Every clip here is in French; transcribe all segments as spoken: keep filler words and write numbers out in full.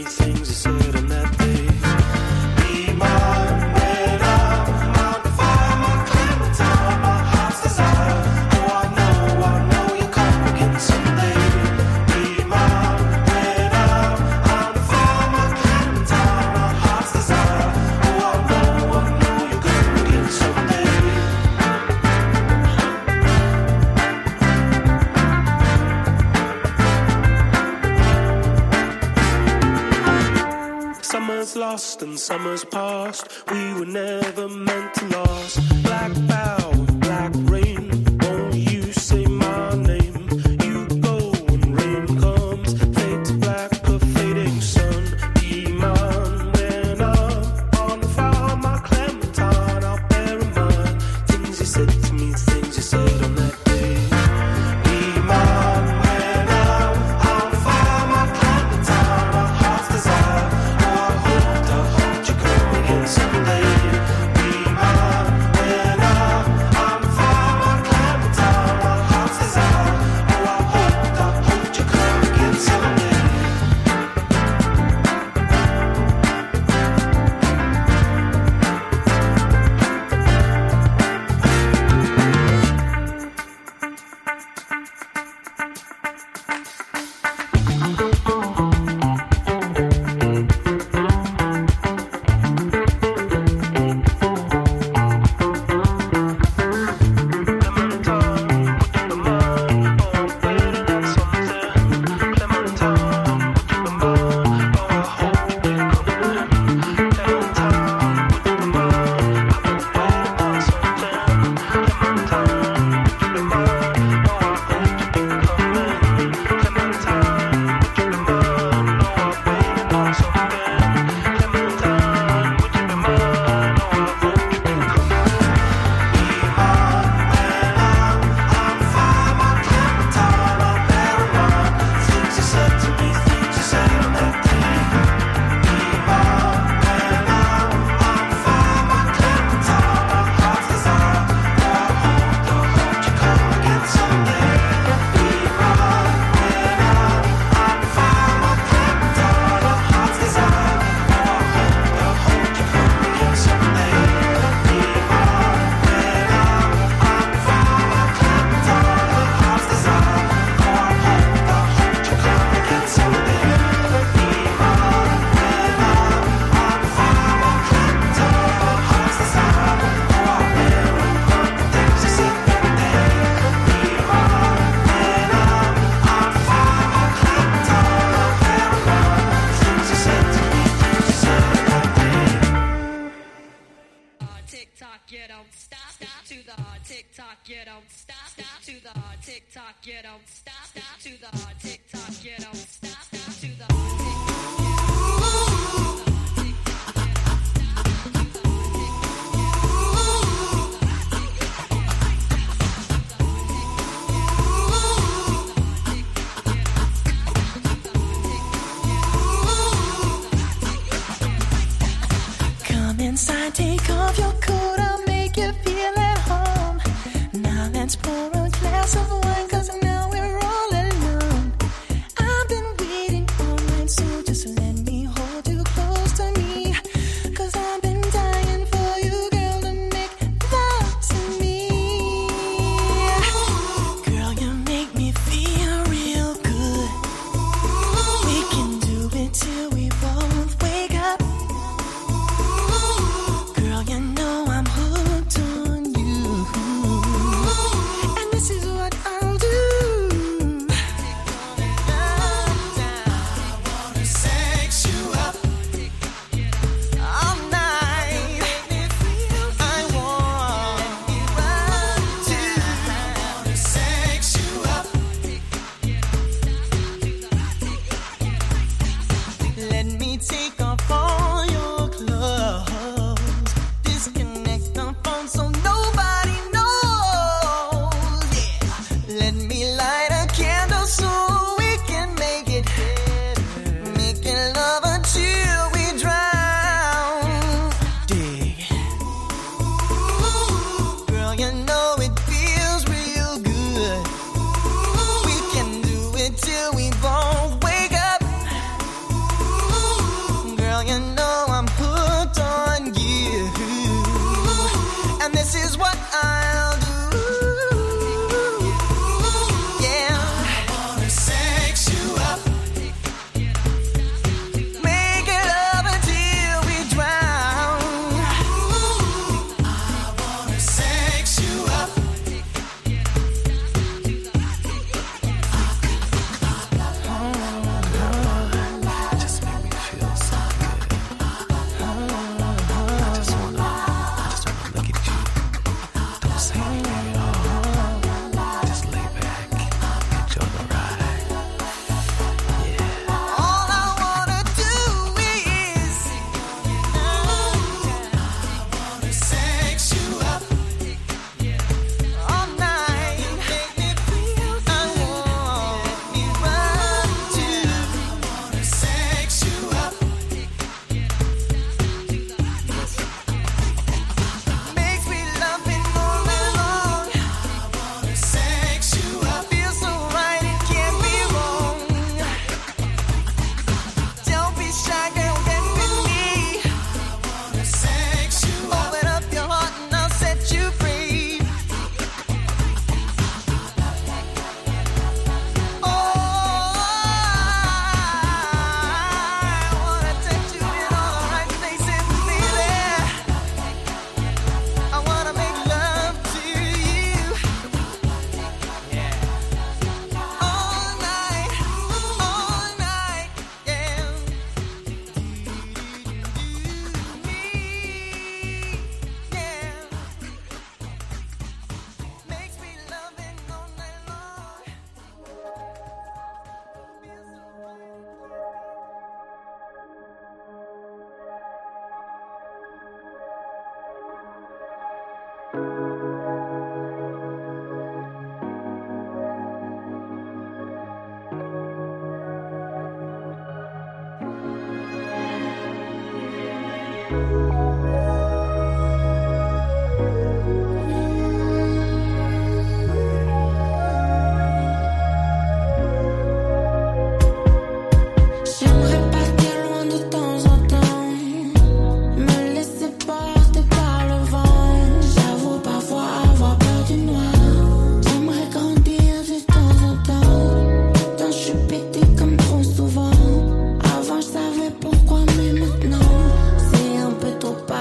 me things he said on that day. Be mine when I'm on fire, my Clementine, my heart's desire. Oh, I know, I know you'll come again someday. Be mine when I'm on fire, my Clementine, my heart's desire. Oh, I know, I know you'll come again someday. Summer's lost and summer's past. We were never meant to last. Black bow, black rain. Won't you say my name? You go when rain comes. Fade to black, a fading sun. Be mine when I'm on fire, my Clementine. I'll bear in mind things you said to me, things you said on that day. Be mine when I'm on fire, my Clementine. My heart's desire. Someday, be mine when I'm on fire, my Clementine, my heart's desire. Oh, I hope, I hope you come again someday. Inside, take off your coat, I'll make you feel at home. Now let's pour a glass of wine, cause now we're all alone. I've been waiting Girl, you know I'm hooked on you. And this is what I'll do. Yeah, I wanna sex you up. Make it love until we drown. I wanna sex you up. Just make me feel so good. I just wanna, I just wanna look at you. Don't say anything at all. Just lay back, enjoy the ride. Yeah. All I wanna do is I wanna sex you up all night. Make me feel I want me run too. I wanna sex you up. Makes me love it all night long. I wanna sex you up. Feels so right, it can't be wrong. Don't be shy, girl, get with me. I wanna sex you up. Open up your heart and I'll set you free. Oh, I wanna touch you in all the right places, baby. I wanna make love to you all night, all night, yeah. Yeah. Makes me love it all night long. Feels so J'aimerais partir loin de temps en temps, me laisser porter par le vent. J'avoue parfois avoir peur du noir. J'aimerais grandir de temps en temps. Tant je suis pété comme trop souvent. Avant je savais pourquoi, mais maintenant c'est un peu trop pas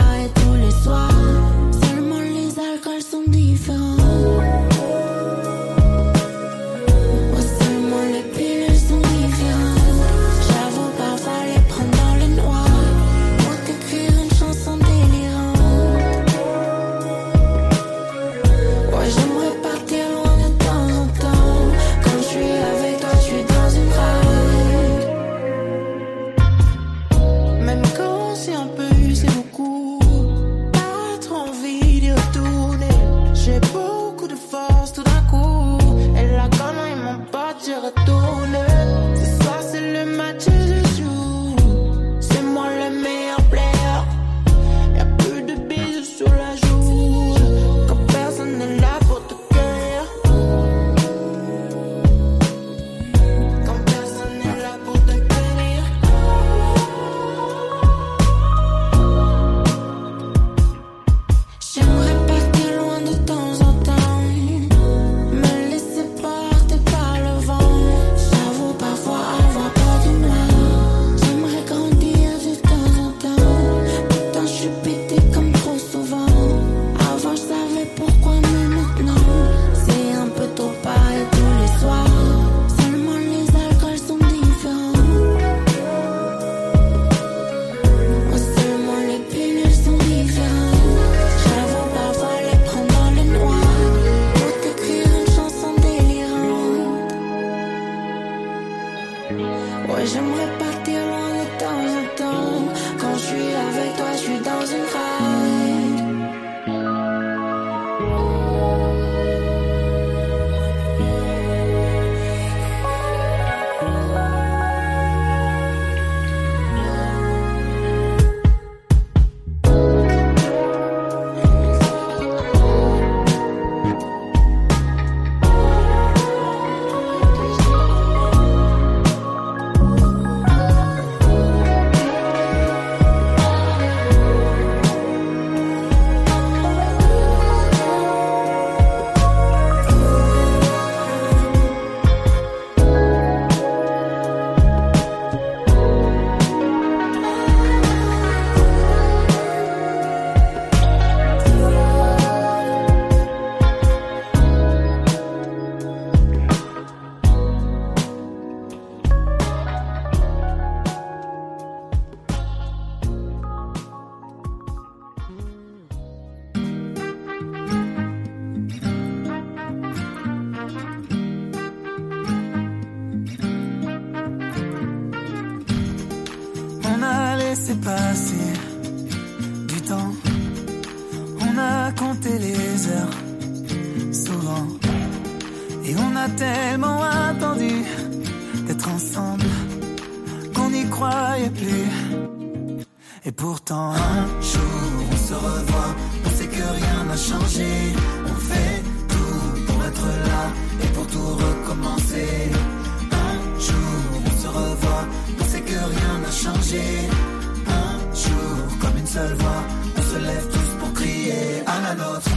tellement attendu d'être ensemble qu'on n'y croyait plus. Et pourtant un jour on se revoit, on sait que rien n'a changé. On fait tout pour être là et pour tout recommencer. Un jour on se revoit, on sait que rien n'a changé. Un jour comme une seule voix, on se lève tous pour crier à la nôtre.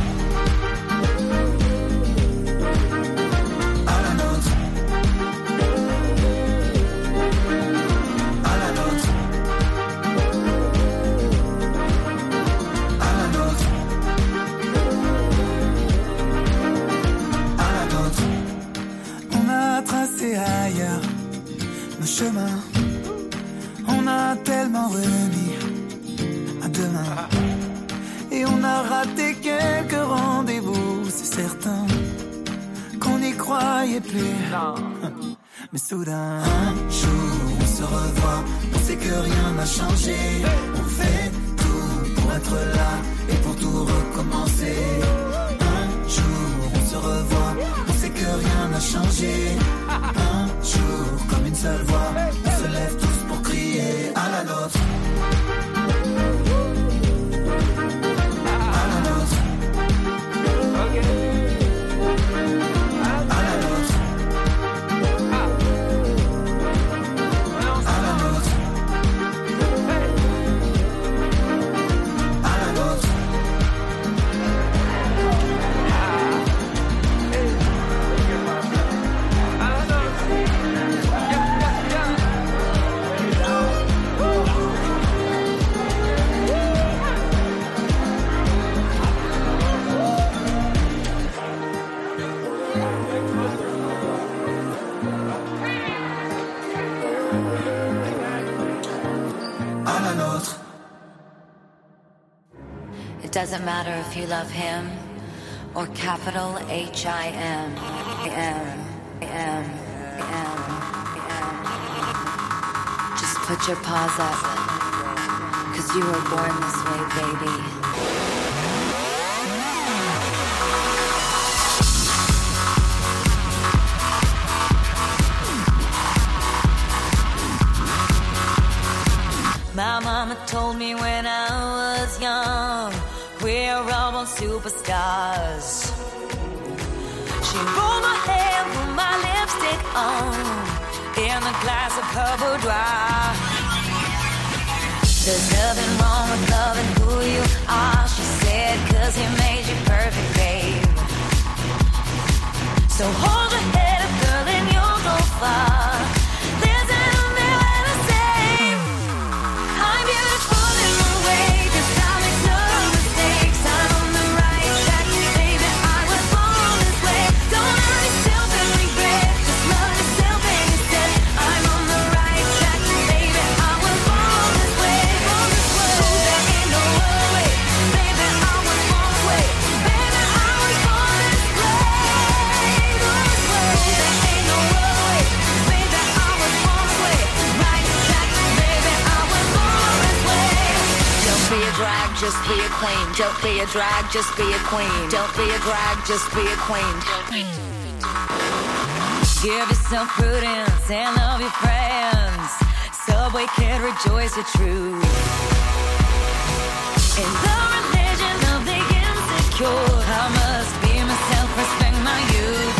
Ailleurs nos chemins, on a tellement remis à demain et on a raté quelques rendez-vous, c'est certain qu'on n'y croyait plus. Mais soudain un jour on se revoit, on sait que rien n'a changé. On fait tout pour être là et pour tout recommencer. Un jour on se revoit, on sait que rien n'a changé. Un jour, comme une seule voix, on se lève tous pour crier à la nôtre. À la nôtre. À la nôtre. À la nôtre. À la nôtre. It doesn't matter if you love him or capital H I M. M, M, M, M. Just put your paws up, 'cause you were born this way, baby. My mama told me when I was young, we're all born superstars. She rolled my hair, put my lipstick on, in a glass of her boudoir. There's nothing wrong with loving who you are, she said, 'cause he made you perfect, babe. So hold your head up, girl, and you'll go far. Just be a queen. Don't be a drag, just be a queen. Don't be a drag, just be a queen. Give yourself prudence and love your friends. Subway kid, rejoice your truth. In the religion of the insecure, I must be myself, respect my youth.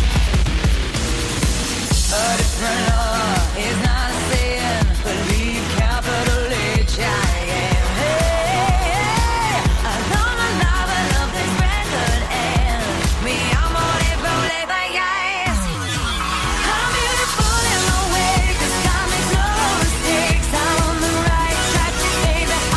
A different law is not a sin. Believe capital H I M. Baby,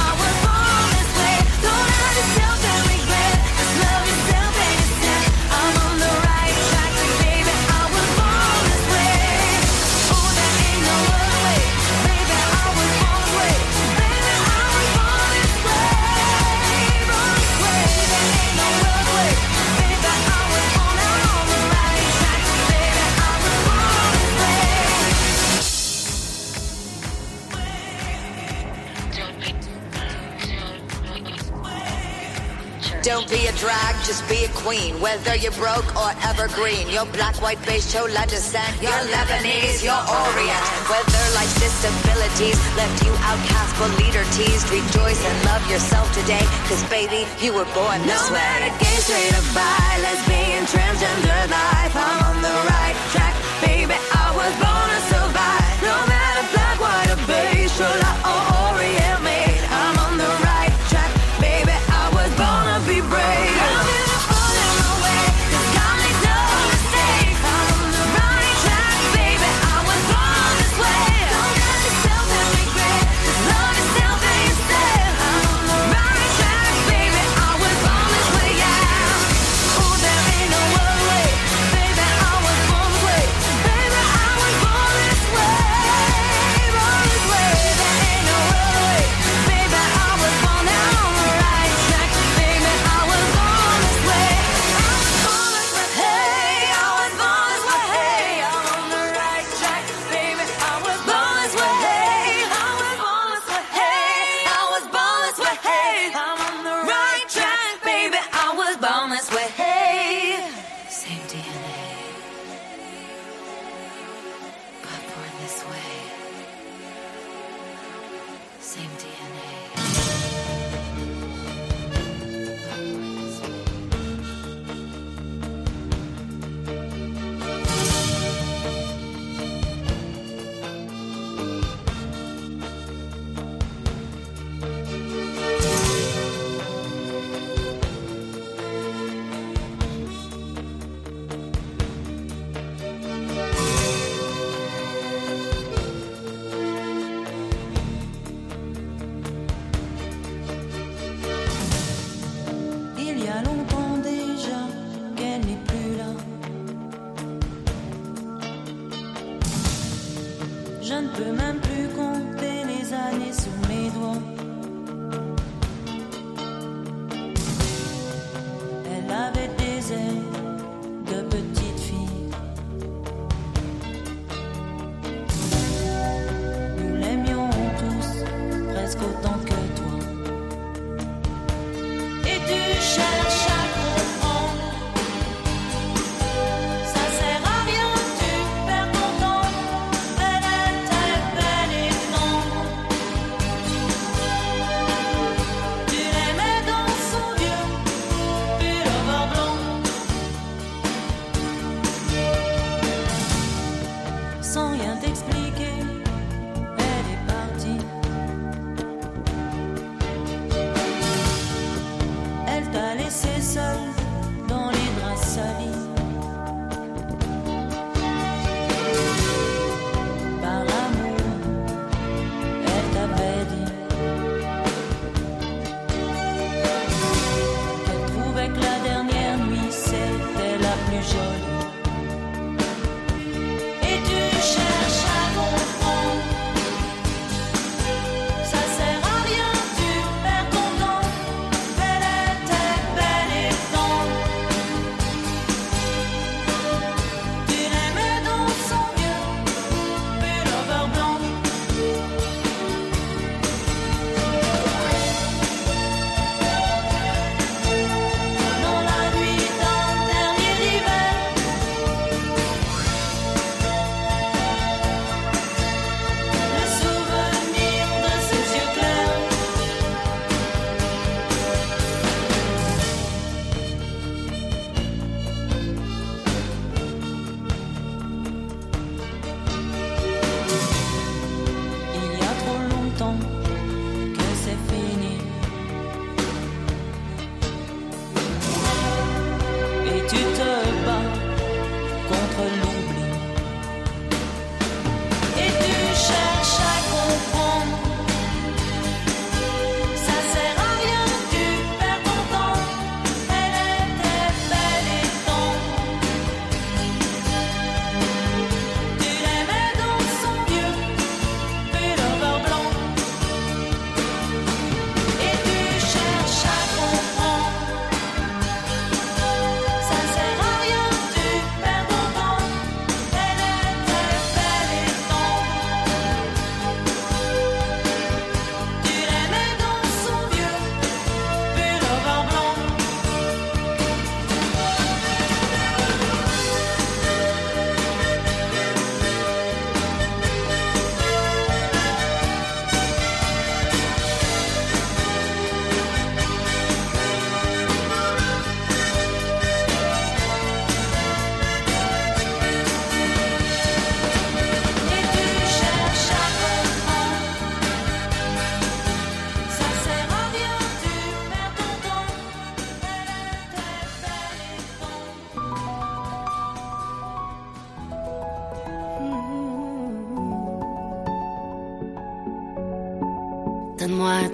Don't be a drag, just be a queen. Whether you're broke or evergreen, you're black, white, beige, chola descent, you're Lebanese, you're Orient. Whether life's disabilities left you outcast but leader teased, rejoice and love yourself today, cause baby, you were born this No way. matter gay, straight or bi, lesbian, transgender life, I'm on the right track, baby, I was born to survive. No matter black, white or beige, chola or Orient made, I'm on the right track, baby, I was born to be brave. I'm beautiful in my way, 'cause God makes no mistake. I'm on the right track, baby, I was born this way. Don't love yourself and regret, just love yourself and yourself. I'm on the right track, baby, I was born this way, yeah. Oh, there ain't no other way, baby, I was born this way. Baby, I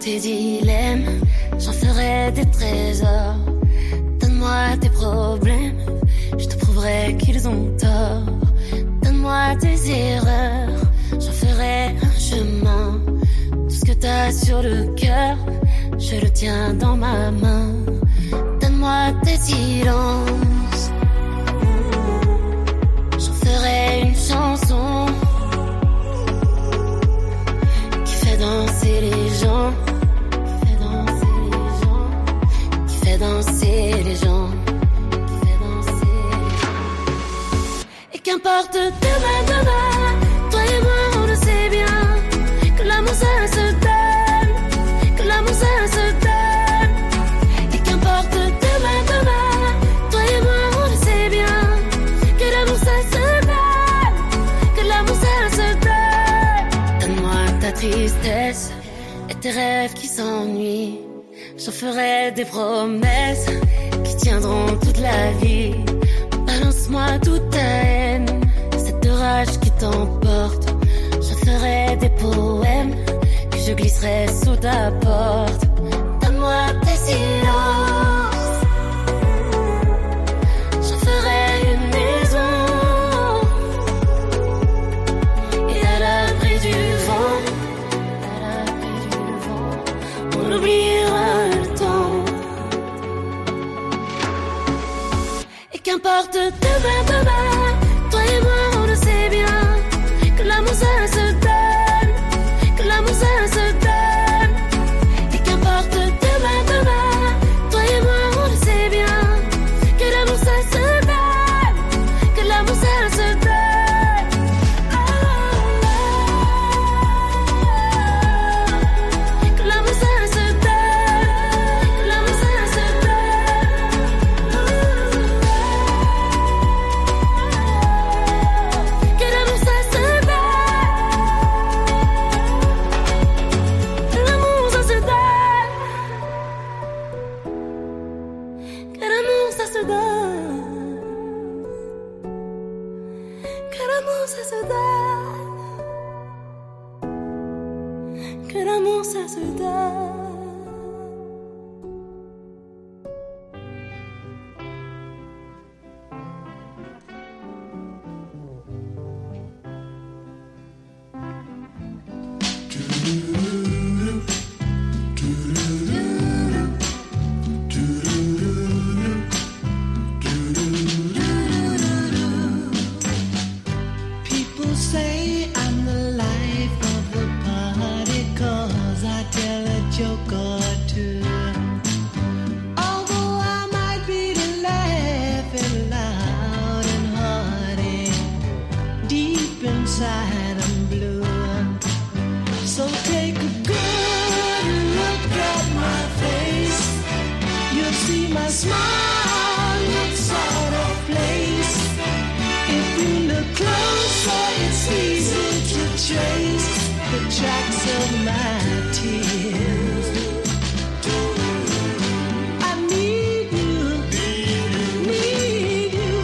tes dilemmes, j'en ferai des trésors. Donne-moi tes problèmes, je te prouverai qu'ils ont tort. Donne-moi tes erreurs, j'en ferai un chemin. Tout ce que t'as sur le cœur, je le tiens dans ma main. Donne-moi tes silences, j'en ferai une chanson qui fait danser les gens, qui fait danser les gens, qui fait danser les gens, qui fait danser les gens. Et qu'importe demain, demain, toi et moi on le sait bien, que l'amour ça se donne, que l'amour ça se donne. Et qu'importe demain, demain, toi et moi on le sait bien, que l'amour ça se donne, que l'amour ça se donne. Donne-moi ta tristesse et tes rêves qui s'ennuient, j'en ferai des promesses qui tiendront toute la vie. Balance-moi toute ta haine, cette rage qui t'emporte. Je ferai des poèmes que je glisserai sous ta porte. Donne-moi tes silences, je ferai une maison et à l'abri du vent, à l'abri du vent, on oubliera le temps. Et qu'importe demain, demain, toi et moi on le sait bien, que l'amour ça se donne, que l'amour ça se donne. Et qu'importe demain, demain, toi et moi on le sait bien, que l'amour ça se donne, que l'amour ça se donne. Que l'amour ça se donne, que l'amour ça se donne, que l'amour ça se donne, l'amour ça se donne, que l'amour ça se donne, que l'amour ça se donne, que l'amour ça se donne. People say I'm the life of the party 'cause I tell a joke or two. Although I might be the laughing loud and hearty, deep inside I'm blue. So take a good look at my face. You'll see my smile looks out of place. If you look closer, it's easy to trace the tracks of my tears. I need you, need you.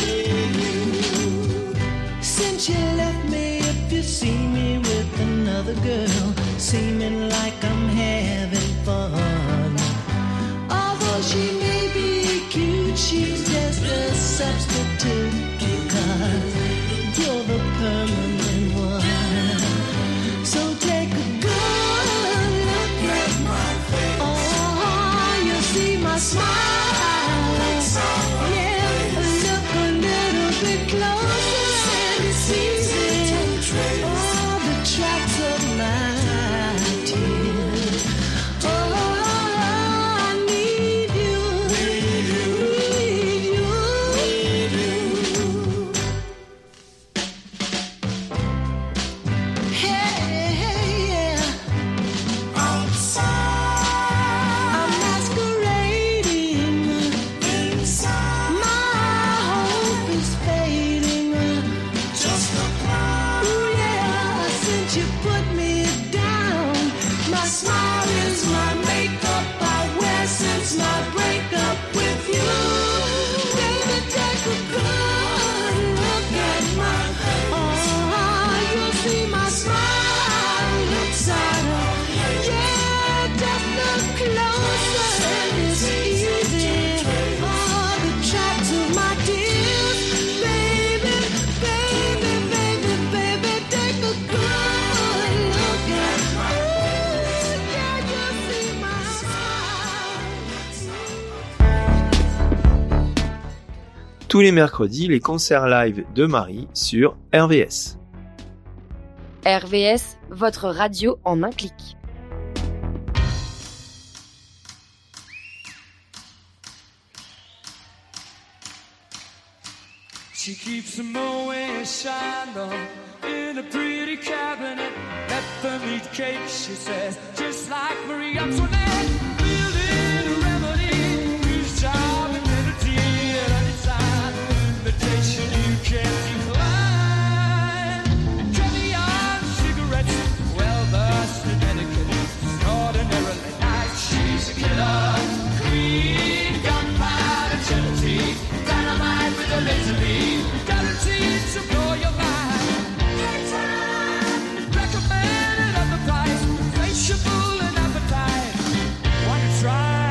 Since you left me, if you see me with another girl, seeming like I'm having fun. Although she may be cute, she's just a substitute, because you're the permanent one. So take a good look at my face. Oh, you'll see my smile. Yeah, look a little bit closer and it's easy to trace all the tracks of my tears. Oh, I need you, need you, need you. Hey, hey, yeah. Outside, I'm masquerading inside. My hope is fading. tous les mercredis les concerts live de Marie sur R V S. R V S, votre radio en un clic. She keeps a Moet Chandon in a pretty cabinet. Let them eat cake, she says, just like Marie Antoinette. Building a remedy, whose job and dignity at any time. Invitation you can't decline. Trevion cigarettes, well versed in etiquette. Extraordinarily nice, she's a killer. Queen, gunpowder, gelatine, dynamite with a laser beam. Guaranteed to blow your mind. Recommended at the price, insatiable in appetite. Wanna try?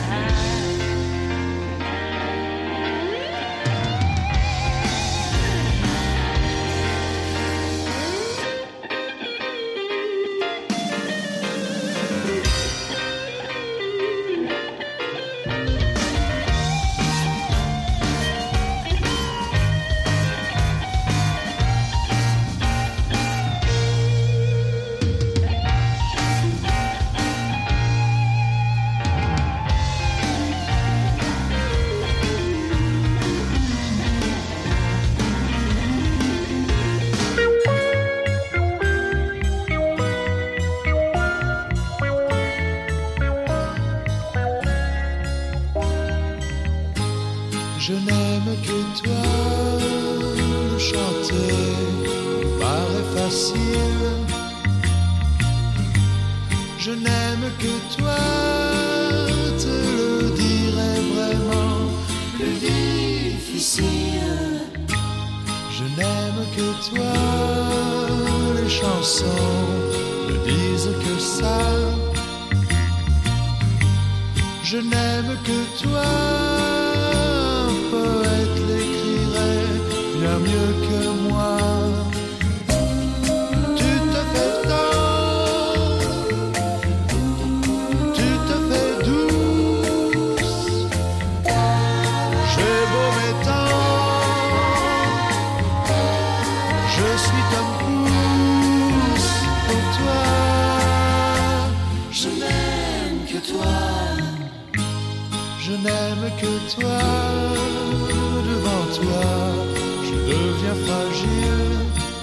Je n'aime que toi, le chanter paraît facile. Je n'aime que toi, te le dire est vraiment plus difficile. Je n'aime que toi, les chansons ne disent que ça. Je n'aime que toi, poète l'écrirait bien mieux que moi. Tu te fais tort, tu te fais douce. J'ai beau m'étendre, je suis comme pouce pour toi. Je n'aime que toi, je n'aime que toi. Devant toi, je deviens fragile.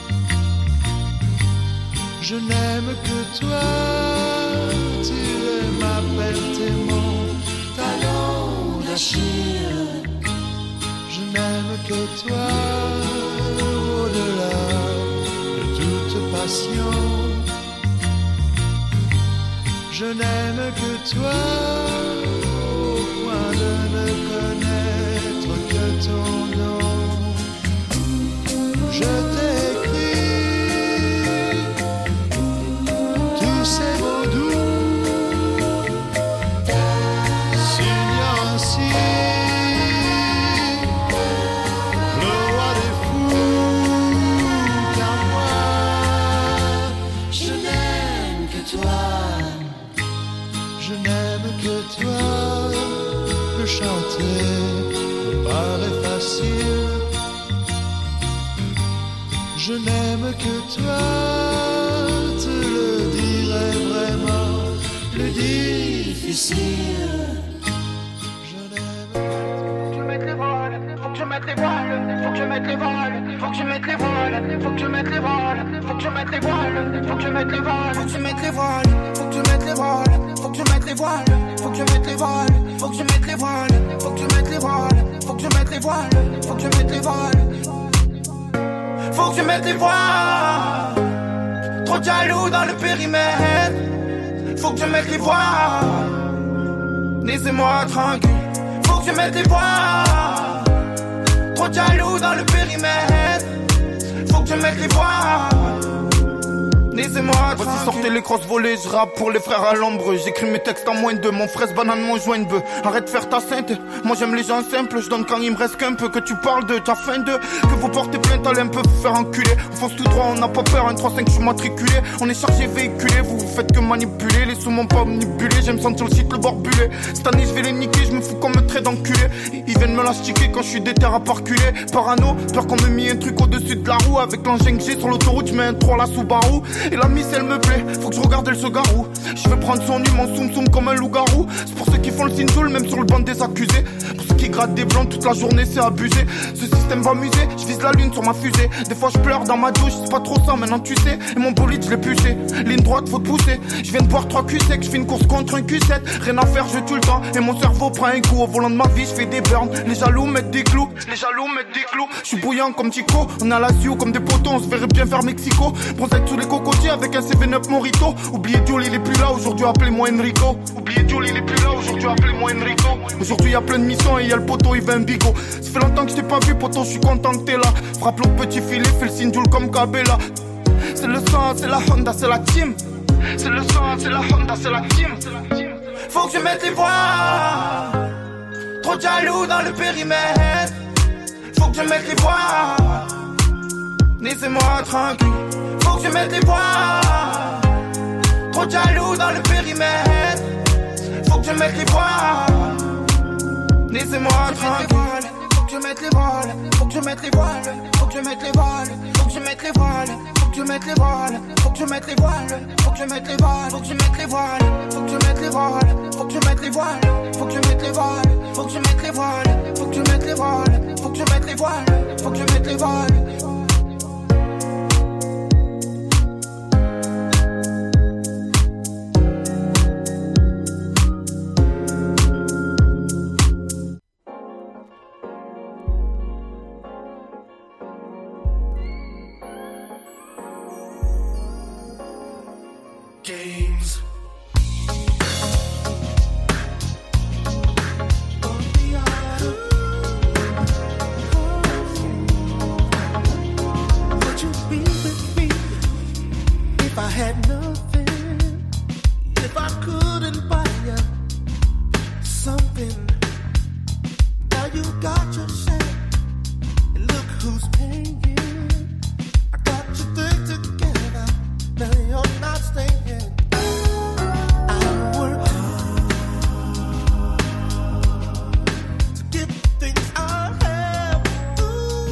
Je n'aime que toi, tu es ma perte et mon talon d'Achille. Je n'aime que toi, au-delà de toute passion. Je n'aime que toi, au point de ne connaître que ton nom. Je t'écris tous ces mots doux, signant ainsi le roi des fous. Car moi, je n'aime que toi, je n'aime que toi. Le chanter me paraît facile. Je n'aime que toi, te le dire est vraiment plus difficile. Faut que je mette les voiles, faut que je mette les voiles, faut que je mette les voiles, faut que je mette les voiles, faut que je mette les voiles, faut que je mette les voiles, faut que je mette les voiles, faut que je mette les voiles, faut que je mette les voiles, faut que je mette les voiles, faut que je mette les voiles, faut que je mette les voiles, faut que je mette les voiles, faut que je mette les voiles, faut que je mette les voiles. Trop jaloux dans le périmètre, faut que je mette les voiles. Laissez-moi tranquille, faut que je mette les voiles. Trop jaloux dans le périmètre, faut que je mette les voiles. Laissez-moi Voici sortez les crosses volées, je rappe pour les frères à l'ombre. J'écris mes textes en moins de mon fraise banane, mon joint de bœuf. Arrête de faire ta sainte, moi j'aime les gens simples. Je donne quand il me reste qu'un peu, que tu parles de ta fin de. Que vous portez plainte, allez un peu vous faire enculer. On fonce tout droit, on n'a pas peur, un trois cinq je suis matriculé. On est chargé véhiculé, vous vous faites que manipuler. Les sous m'ont pas omnibulé, j'aime sentir le cycle le bord bulé. Cette année je vais les niquer, je me fous comme un trait d'enculé. Ils viennent me l'astiquer quand je suis déter à parculer. Parano, peur qu'on me mette un truc au-dessus de la roue. Avec l'engin que j'ai sur l'autoroute, je mets un trois à la Subaru. Et la miss elle me plaît, faut que je regarde elle se garou. Je veux prendre son hume en soum soum comme un loup-garou. C'est pour ceux qui font le sinjoul, même sur le banc des accusés. Pour ceux qui grattent des blancs toute la journée, c'est abusé. Ce système va muser, je vise la lune sur ma fusée. Des fois je pleure dans ma douche, c'est pas trop ça, maintenant tu sais. Et mon bolide je l'ai pucé, ligne droite faut te pousser. Je viens de boire trois cul secs, je fais une course contre un Q sept. Rien à faire, je tout le temps, et mon cerveau prend un coup. Au volant de ma vie, je fais des burns. Les jaloux mettent des clous, les jaloux mettent des clous. Je suis bouillant comme Tico, on a la Sio comme des potos. On se verrait bien vers Mexico. Bronzette sous les cocotiers avec un C V neuf Morito. Oubliez Diol, il est plus là, aujourd'hui appelez-moi Enrico. Oubliez Diol, il est plus là, aujourd'hui appelez-moi Enrico. Aujourd'hui y'a plein de missions et y'a le poteau, il veut un bigot. Ça fait longtemps que je t'ai pas vu, poteau, je suis content que t'es là. Frappe l'autre petit filet, fais le signe Diol comme Cabella. C'est le sang, c'est la Honda, c'est la team. C'est le sang, c'est la Honda, c'est la team. Faut que je mette les voix. Trop de jaloux dans le périmètre. Faut que je mette les voix. Laissez-moi tranquille. Faut que je mette les voix. Trop de jaloux dans le périmètre. Faut que je mette les voix. Laissez-moi tranquille. Faut que je mette les voiles. Faut que je mette les voiles. Faut que je mette les voiles. Faut que je mette les voiles. Faut que je mette les voiles. Faut que je mette les voiles. Faut que je mette les voiles. Faut que je mette les voiles. Faut que je mette les voiles. Faut que je mette les voiles. Faut que je mette les voiles. Faut que je mette les voiles. Faut que je mette les voiles. Faut que je mette les voiles. Faut que je mette les voiles. Games. Would you be with me if I had nothing? If I couldn't buy you something? Now you got your share, and look who's paying. I got your thing together, now you're not staying. I work hard to get the things I have. Ooh,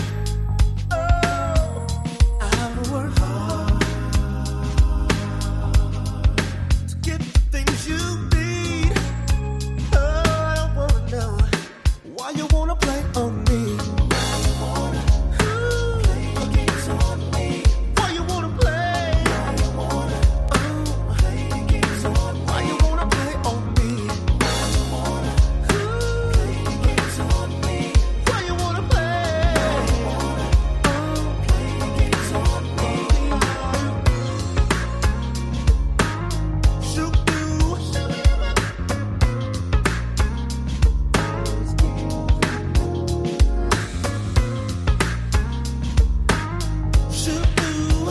oh, I work hard to get the things you need. Oh, I don't wanna know why you wanna play on me. Why you wanna play games on me? Why you wanna play? Why you wanna play games on me? Why you wanna play on me? Why you wanna play games on me? Why you wanna play? Why you wanna play games on me? Shoot you. Shoot you.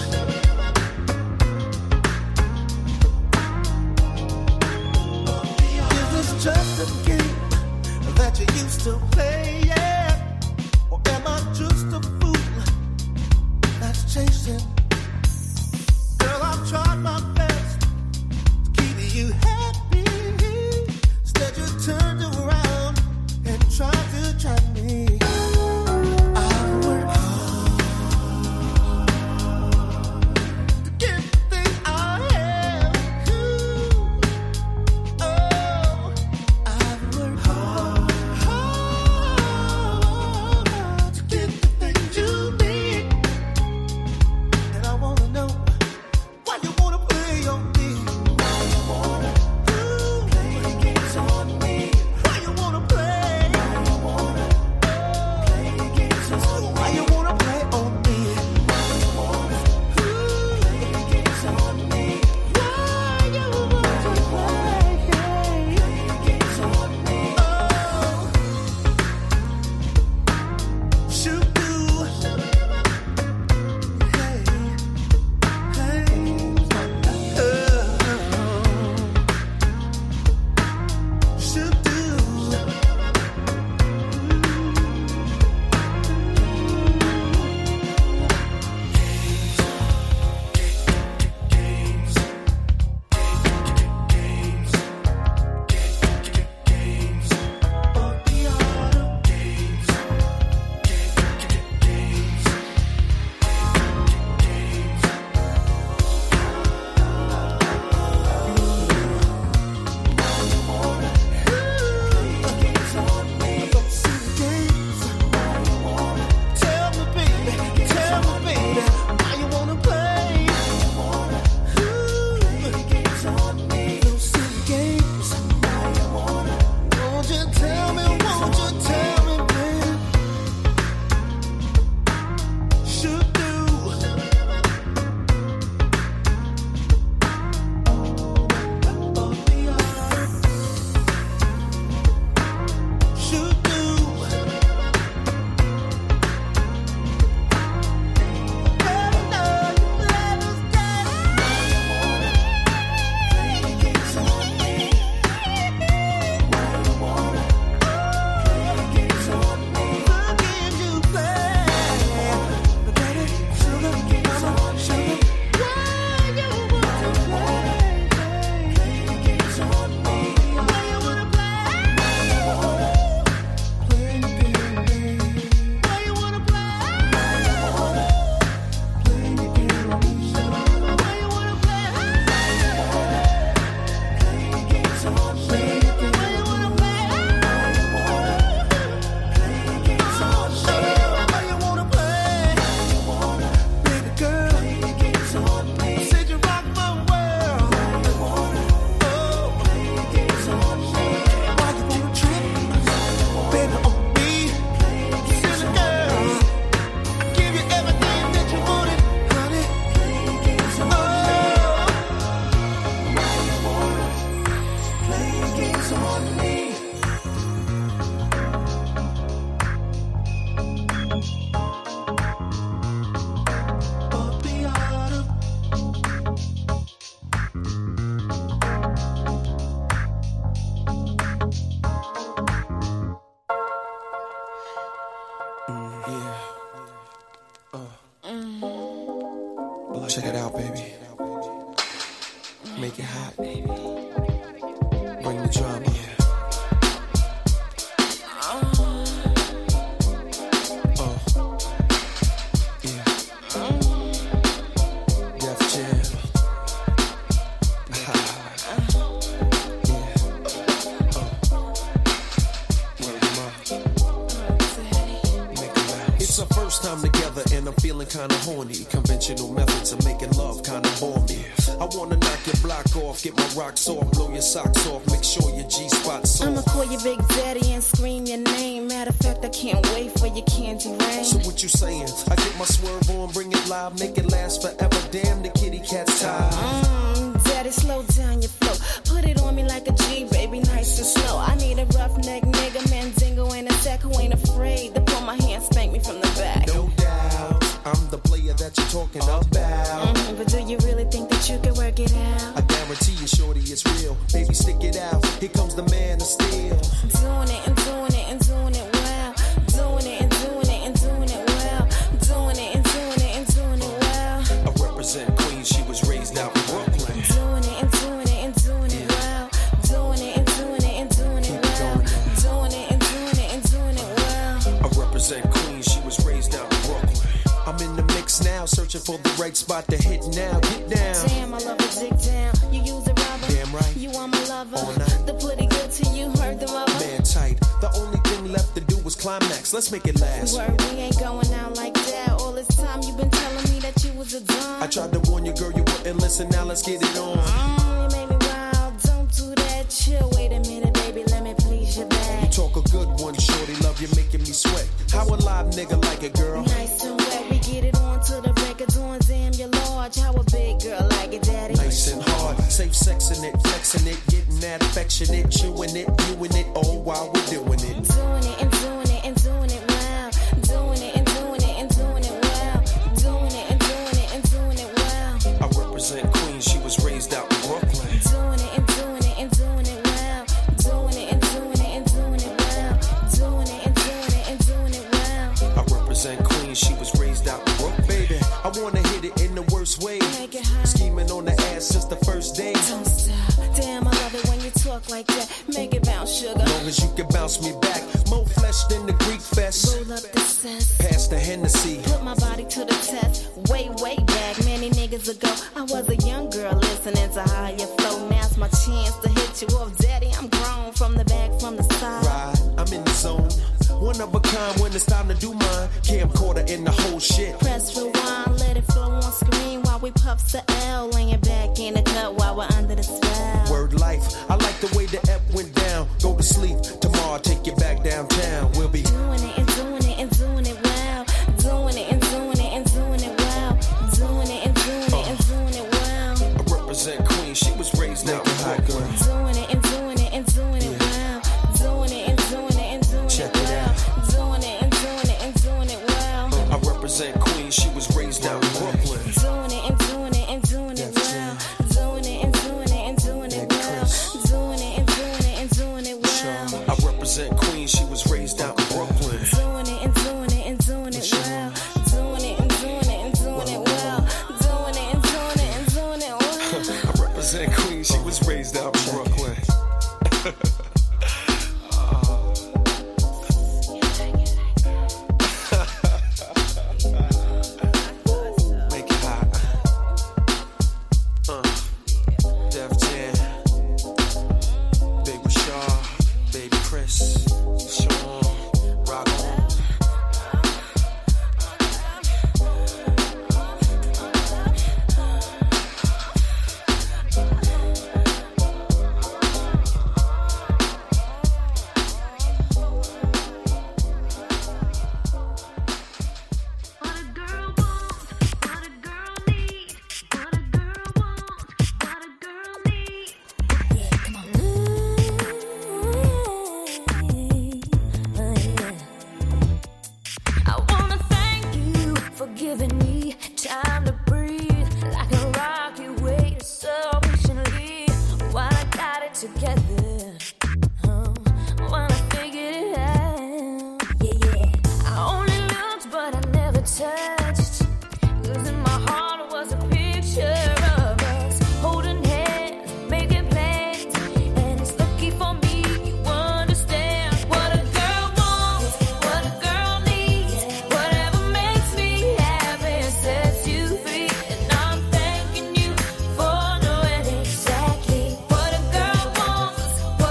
Is this just a game that you used to play, yeah? Or am I just a fool that's chasing? Girl, I've tried my best to keep you happy. Instead you turned around and tried to trap me. I work hard to get the thing I have. Ooh, oh, I work hard, hard kinda horny. Conventional methods of making love kinda bore me. I wanna knock your block off, get my rocks off, blow your socks off, make sure your G-spot's off. I'ma call you Big Daddy and scream your name. Matter of fact, I can't wait for your candy rain. So what you saying? I get my swerve on, bring it live, make it last forever. Damn, the kitty cat's tired. Mmm, Daddy, slow down your flow. Put it on me like a G, baby, nice and slow. I need a roughneck nigga, Mandingo and a sack who ain't afraid to pull my hand, spank me from the back. No doubt, I'm the player that you're talking about. Mm-hmm, but do you really think that you can work it out? I guarantee you, shorty, it's real. Baby, stick it out. Here comes the man of steel. Doing it and doing it and doing it well. Doing it and doing it and doing it well. Doing it and doing it and doing it well. I represent Queens, she was raised out in Brooklyn. Doing it and doing it and doing it well. Doing it and doing it and doing it well. Doing it and doing it and doing it well. I represent Queens, she was raised out in Brooklyn. I'm in the mix now, searching for the right spot to hit now. Get down. Damn, I love a dick down. You use a rubber. Damn right. You are my lover. All night. The pretty good to you, heard the mother. Man tight. The only thing left to do was climax. Let's make it last. Word, we ain't going out like that. All this time you've been telling me that you was a dumb. I tried to warn you, girl, you wouldn't listen. Now let's get it on. Mm, you made me wild. Don't do that. Chill. Wait a minute, baby. Let me please your back. You talk a good one, shorty. Love you making me sweat. How a live nigga like it, girl? Nice and wet. We get it on to the record on. Damn, you're large. How a big girl like it, daddy? Nice and hard. Safe sexing it, flexing it, getting that affectionate, chewing it, viewing it, all while we're doing it. Doing it and doing it and doing it well. Doing it and doing it and doing it well. Doing it and doing it and doing it well. I represent Queens, she was raised out in Brooklyn. Doing it and doing it and doing it well. Doing it and doing it and doing it well. Doing it and doing it and doing it well. I represent Queens, she was raised out in Brooklyn. Baby, I wanna hit it in the worst way. Make it hot. Scheming on the ass since the first day. Don't stop. Damn, I love it when you talk like that. Make it bounce, sugar. Long as you can bounce me back. More flesh than the Greek fest. Roll up the cess. Pass the Hennessy. Put my body to the test. Way, way back, many niggas ago, I was a young girl listening to higher flow. Now's my chance to hit you off, daddy. I'm grown from the back, from the side. Right, I'm in the zone. One of a kind when it's time to do mine. Camcorder in the whole shit. Press rewind, let it flow on screen while we puff the L. Laying back in the cut while we're under the spell. Word life, I like the way the F went down. Go to sleep, tomorrow I'll take you back downtown. We'll be doing it and doing it and doing it well. Doing it and doing it and doing it well. Doing it and doing it and doing it well. I represent Queens, she was raised out in Brooklyn. Doing it and doing it and doing it well. Doing it and doing it and doing Check it it well. Doing it and doing it and doing it well. I represent Queens, she was raised out in Brooklyn. Doing it and doing it and doing it well. Doing it and doing it and doing it well. Doing it and doing it and doing it well. I represent Queens, she was raised out in Brooklyn. Doing it and doing it and doing it well. Doing it and doing it and doing it well. Doing it and doing it and doing it well. I represent Queens, she was raised out in Brooklyn. What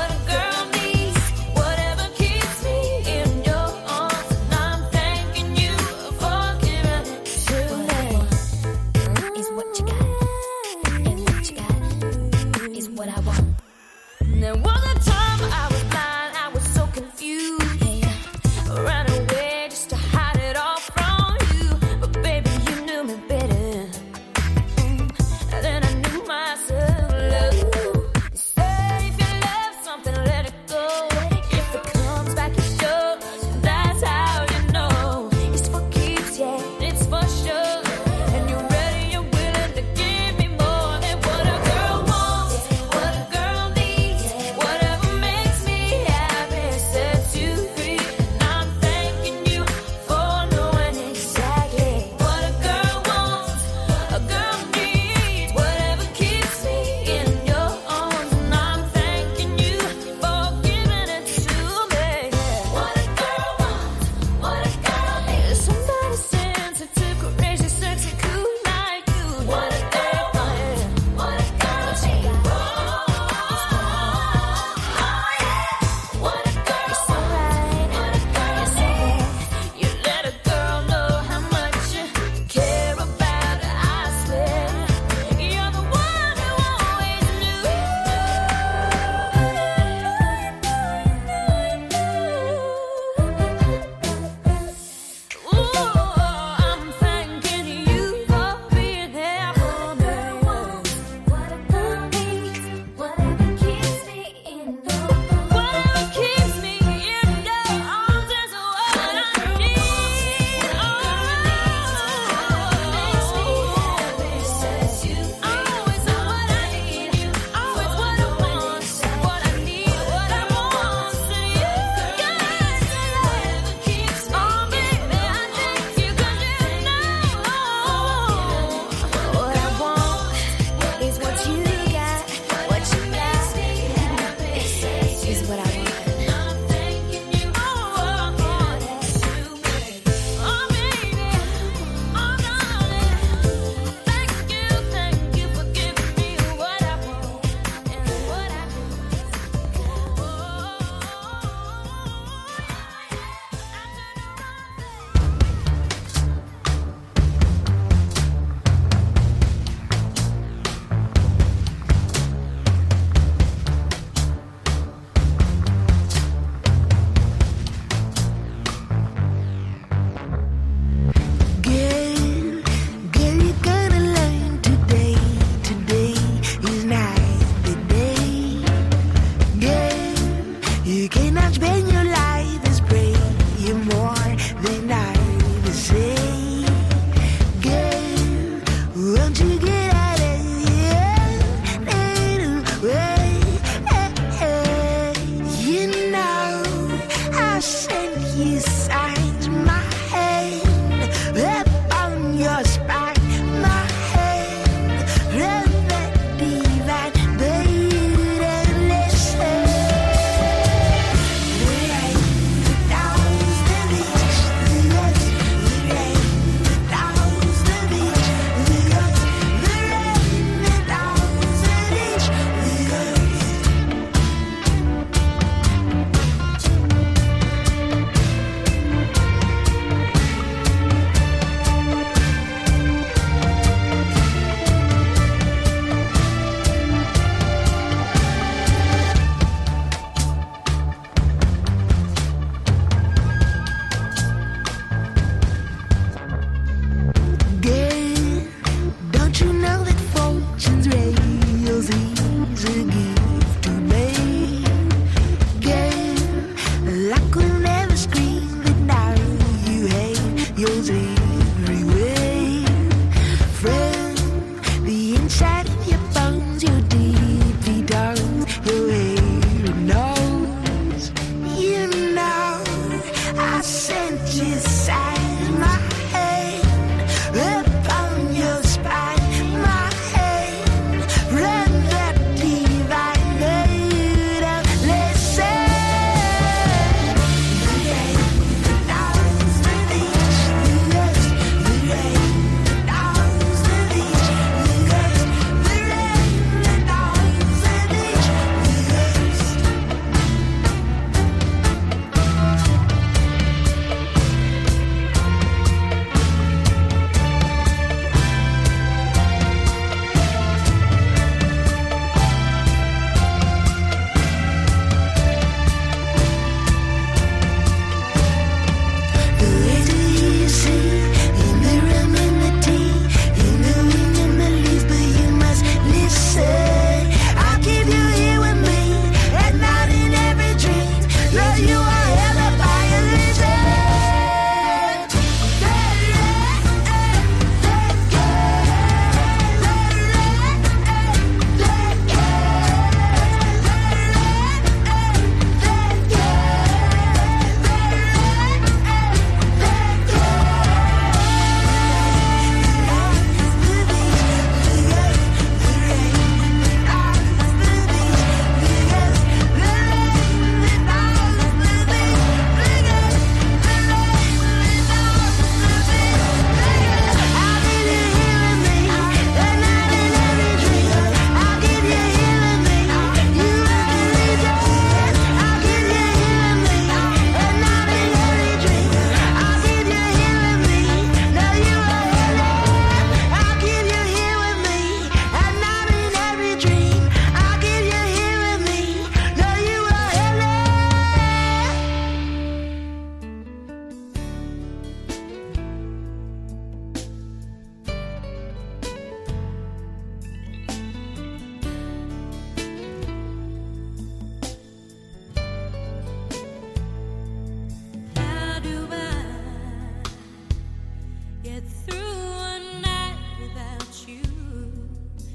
is what I want.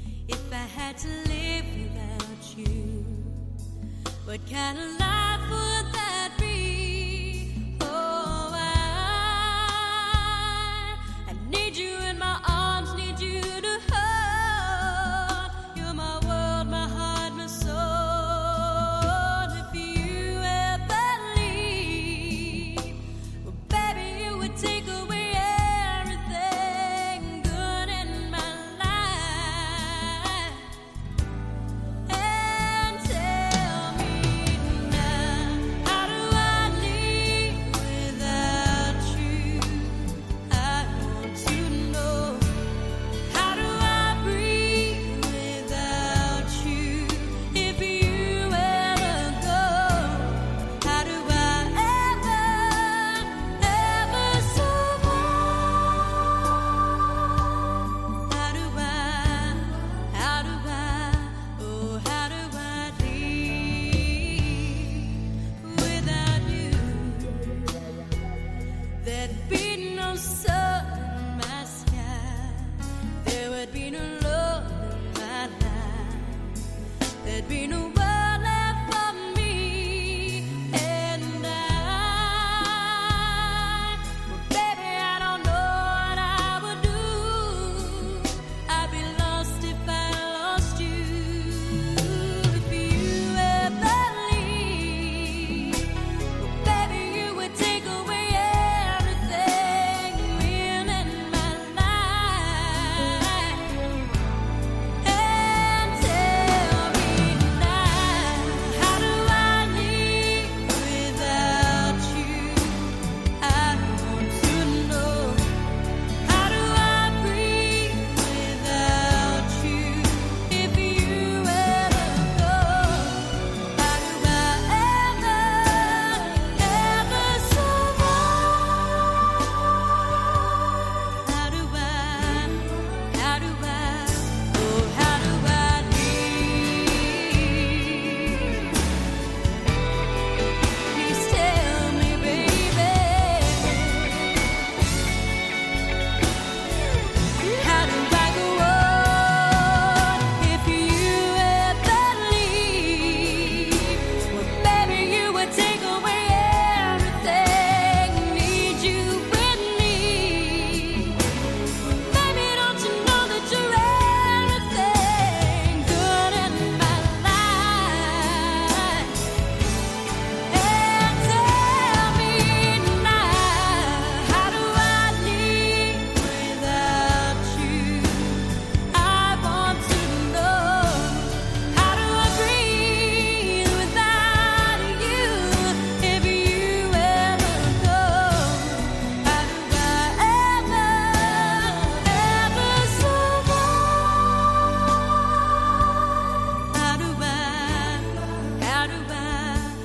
had to live without you. What kind of life would